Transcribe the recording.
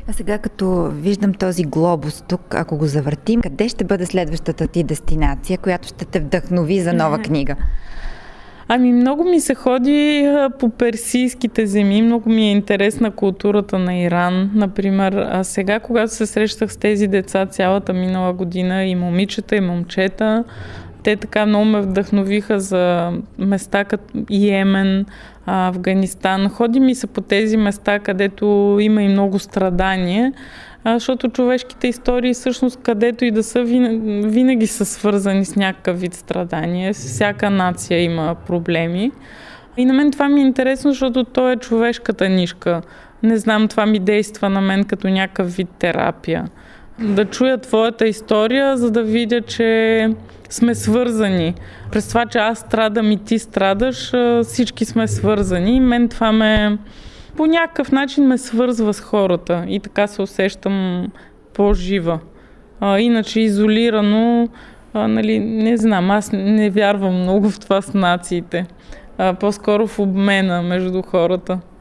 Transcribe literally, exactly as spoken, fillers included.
А сега като виждам този глобус тук, ако го завъртим, къде ще бъде следващата ти дестинация, която ще те вдъхнови за нова книга? Ами много ми се ходи по персийските земи, много ми е интересна културата на Иран. Например, а сега, когато се срещах с тези деца цялата минала година, и момичета, и момчета, те така много ме вдъхновиха за места като Йемен, Афганистан. Ходи ми се по тези места, където има и много страдание, защото човешките истории, всъщност, където и да са, винаги са свързани с някакъв вид страдание. Всяка нация има проблеми. И на мен това ми е интересно, защото то е човешката нишка. Не знам, това ми действа на мен като някакъв вид терапия. Да чуя твоята история, за да видя, че сме свързани. През това, че аз страдам и ти страдаш, всички сме свързани. И мен това ме по някакъв начин ме свързва с хората и така се усещам по-жива. А, иначе изолирано, а, нали, не знам, аз не вярвам много в това с нациите. А, по-скоро в обмена между хората.